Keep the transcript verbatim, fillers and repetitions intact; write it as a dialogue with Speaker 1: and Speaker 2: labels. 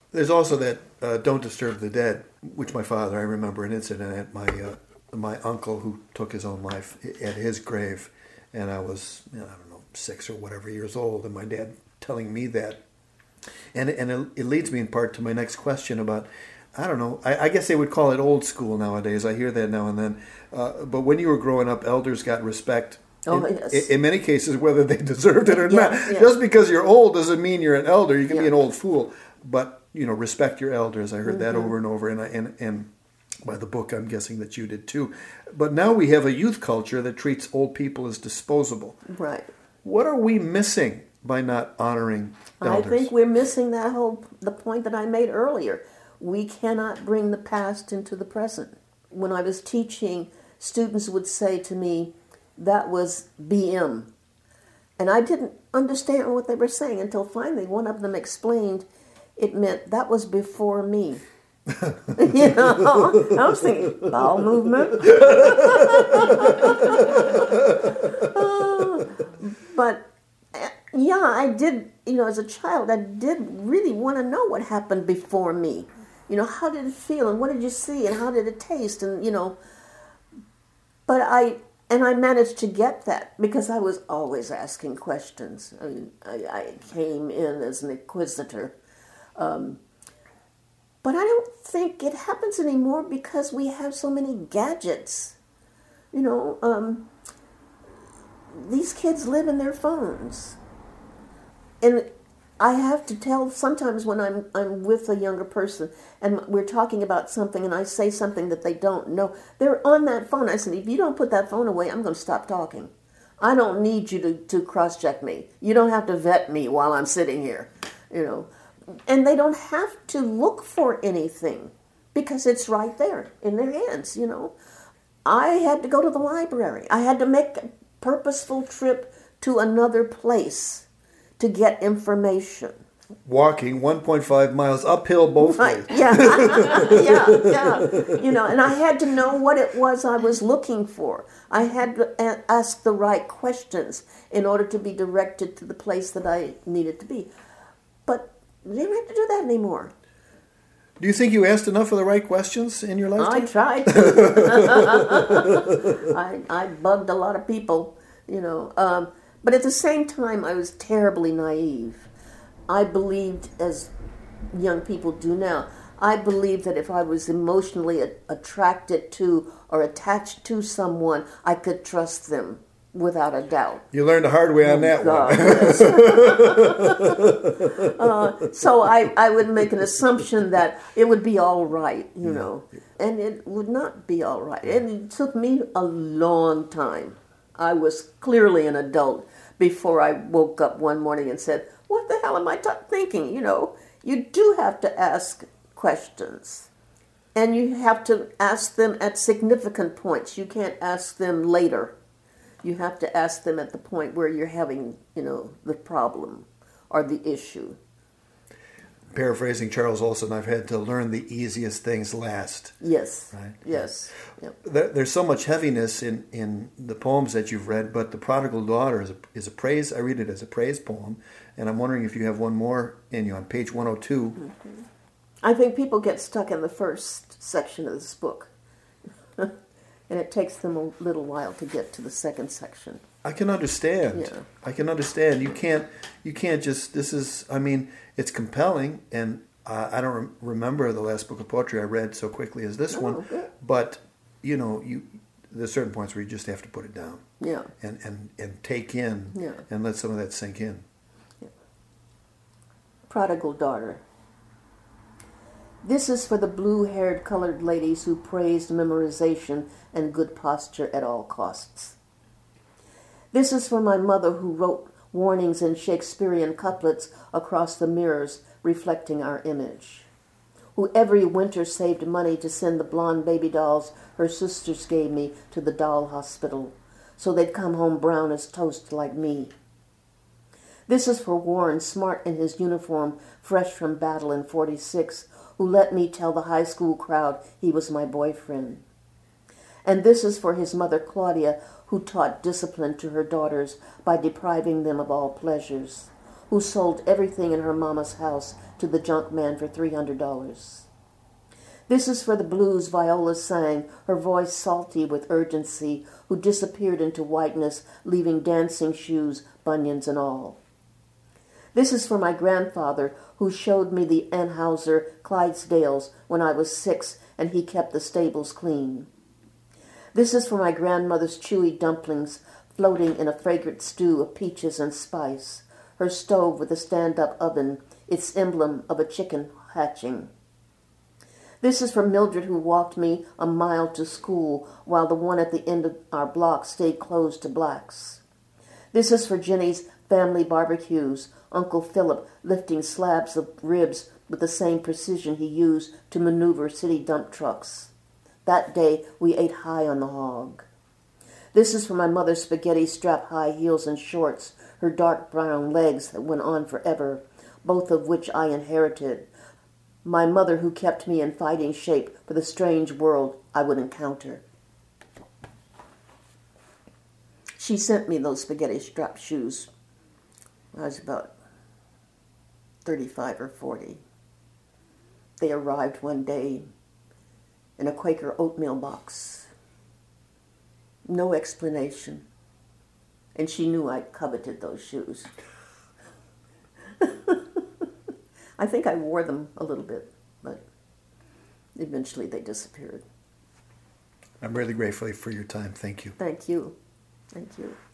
Speaker 1: There's also that uh, Don't Disturb the Dead, which my father, I remember an incident at my uh, my uncle who took his own life at his grave, and I was, you know, I don't know, six or whatever years old, and my dad telling me that. And, and it, it leads me in part to my next question about, I don't know, I, I guess they would call it old school nowadays. I hear that now and then. Uh, but when you were growing up, elders got respect.
Speaker 2: Oh,
Speaker 1: in,
Speaker 2: yes.
Speaker 1: in many cases, whether they deserved it or
Speaker 2: Yeah,
Speaker 1: not.
Speaker 2: yeah.
Speaker 1: Just because you're old doesn't mean you're an elder. You can
Speaker 2: Yeah.
Speaker 1: be an old fool. But, you know, respect your elders. I heard
Speaker 2: Mm-hmm.
Speaker 1: that over and over. And, I, and, and by the book, I'm guessing that you did too. But now we have a youth culture that treats old people as disposable.
Speaker 2: Right.
Speaker 1: What are we missing by not honoring elders?
Speaker 2: I think we're missing that whole, the point that I made earlier. We cannot bring the past into the present. When I was teaching, students would say to me, that was B M. And I didn't understand what they were saying until finally one of them explained it meant that was before me. You know, I was thinking, bowel movement. Uh, but yeah, I did, you know, as a child, I did really want to know what happened before me. You know, how did it feel and what did you see and how did it taste and, you know, but I, and I managed to get that because I was always asking questions. I mean, I, I came in as an inquisitor. Um, but I don't think it happens anymore because we have so many gadgets. You know, um, these kids live in their phones. And I have to tell sometimes when I'm I'm with a younger person and we're talking about something and I say something that they don't know, they're on that phone. I said, if you don't put that phone away, I'm going to stop talking. I don't need you to, to cross-check me. You don't have to vet me while I'm sitting here, you know. And they don't have to look for anything because it's right there in their hands, you know. I had to go to the library. I had to make a purposeful trip to another place to get information.
Speaker 1: Walking one point five miles uphill both
Speaker 2: Right,
Speaker 1: ways.
Speaker 2: yeah, yeah, yeah. You know, and I had to know what it was I was looking for. I had to a- ask the right questions in order to be directed to the place that I needed to be. But they don't have to do that anymore.
Speaker 1: Do you think you asked enough of the right questions in your
Speaker 2: I
Speaker 1: lifetime?
Speaker 2: tried to. I, I bugged a lot of people, you know. Um, but at the same time, I was terribly naive. I believed, as young people do now, I believed that if I was emotionally a- attracted to or attached to someone, I could trust them without a doubt.
Speaker 1: You learned the hard way on that
Speaker 2: God,
Speaker 1: one.
Speaker 2: yes. uh, so I, I would make an assumption that it would be all right, you know, and it would not be all right. And it took me a long time. I was clearly an adult before I woke up one morning and said, what the hell am I t- thinking? You know, you do have to ask questions. And you have to ask them at significant points. You can't ask them later. You have to ask them at the point where you're having, you know, the problem or the issue.
Speaker 1: Paraphrasing Charles Olson, I've had to learn the easiest things last.
Speaker 2: Yes.
Speaker 1: Right?
Speaker 2: Yes. Yep.
Speaker 1: There, there's so much heaviness in, in the poems that you've read, but The Prodigal Daughter is a, is a praise. I read it as a praise poem, and I'm wondering if you have one more in you on page one oh two.
Speaker 2: Mm-hmm. I think people get stuck in the first section of this book, and it takes them a little while to get to the second section.
Speaker 1: I can understand.
Speaker 2: Yeah.
Speaker 1: I can understand. You can't. You can't just. This is. I mean, it's compelling, and uh, I don't re- remember the last book of poetry I read so quickly as this
Speaker 2: Oh,
Speaker 1: one.
Speaker 2: good.
Speaker 1: But you know, you there's certain points where you just have to put it down.
Speaker 2: Yeah.
Speaker 1: And and and take in.
Speaker 2: Yeah.
Speaker 1: And let some of that sink in.
Speaker 2: Yeah. Prodigal Daughter. This is for the blue-haired colored ladies who praised memorization and good posture at all costs. This is for my mother who wrote warnings in Shakespearean couplets across the mirrors reflecting our image, who every winter saved money to send the blonde baby dolls her sisters gave me to the doll hospital so they'd come home brown as toast like me. This is for Warren, smart in his uniform, fresh from battle in forty-six, who let me tell the high school crowd he was my boyfriend. And this is for his mother, Claudia, who taught discipline to her daughters by depriving them of all pleasures, who sold everything in her mama's house to the junk man for three hundred dollars. This is for the blues Viola sang, her voice salty with urgency, who disappeared into whiteness, leaving dancing shoes, bunions and all. This is for my grandfather, who showed me the Anheuser Clydesdales when I was six and he kept the stables clean. This is for my grandmother's chewy dumplings floating in a fragrant stew of peaches and spice, her stove with a stand-up oven, its emblem of a chicken hatching. This is for Mildred, who walked me a mile to school while the one at the end of our block stayed closed to blacks. This is for Jenny's family barbecues, Uncle Philip lifting slabs of ribs with the same precision he used to maneuver city dump trucks. That day we ate high on the hog. This is for my mother's spaghetti strap high heels and shorts, her dark brown legs that went on forever, both of which I inherited. My mother who kept me in fighting shape for the strange world I would encounter. She sent me those spaghetti strap shoes. I was about thirty-five or forty. They arrived one day in a Quaker oatmeal box. No explanation. And she knew I coveted those shoes. I think I wore them a little bit, but eventually they disappeared.
Speaker 1: I'm really grateful for your time. Thank you.
Speaker 2: Thank you. Thank you.